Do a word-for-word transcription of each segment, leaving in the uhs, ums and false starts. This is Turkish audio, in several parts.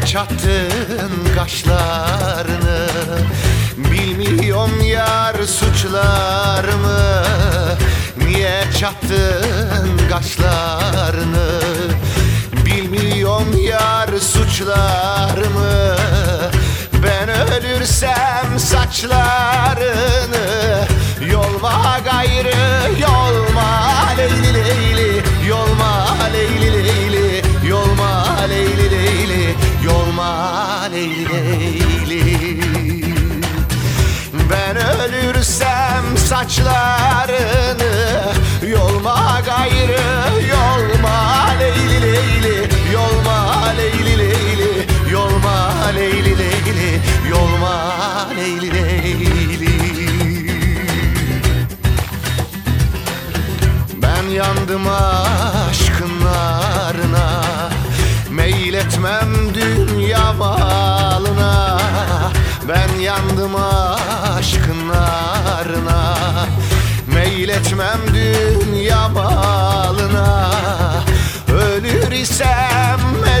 çattın kaşlarını? Bilmiyorum yar suçlarımı. Niye çattın kaşlarını? Bilmiyorum yar suçlarımı. Ben ölürsem saçlarını yolma gayrı, yolma leyli leyli, yolma leyli leyli, yolma leyli leyli, yolma leyli leyli. Ben ölürsem saçlarını yolma gayrı, yolma leyli leyli, yolma leyli leyli, yolma leyli leyli, yolma leyli leyli. Ben yandım aşkın narına, meyletmem dünya malına. Ben yandım aşkın narına, meyletmem dünya malına. Ölür isem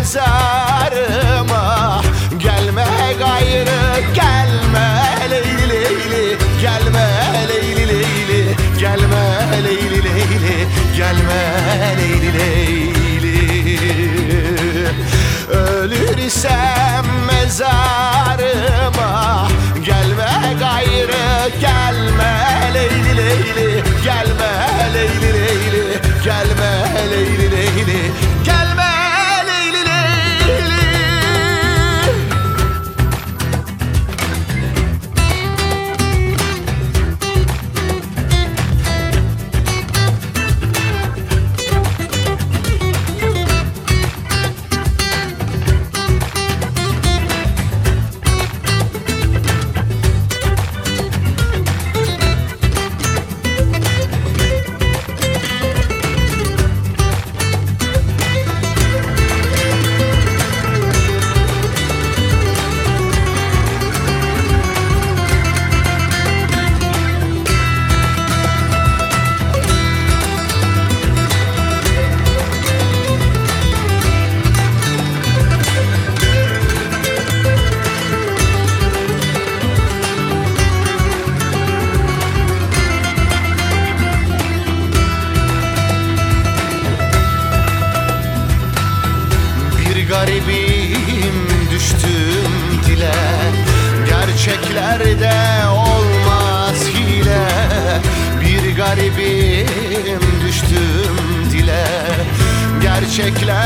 mezarıma gelme gayrı, gelme leyli leyli, gelme leyli leyli, gelme leyli leyli, gelme leyli leyli. Ölür isem mezarıma gelme gayrı, gelme leyli leyli, gelme leyli leyli, gelme leyli leyli, gelme leyli leyli. Garibim düştüm dile, gerçeklerde olmaz hile. Bir garibim düştüm dile, gerçekler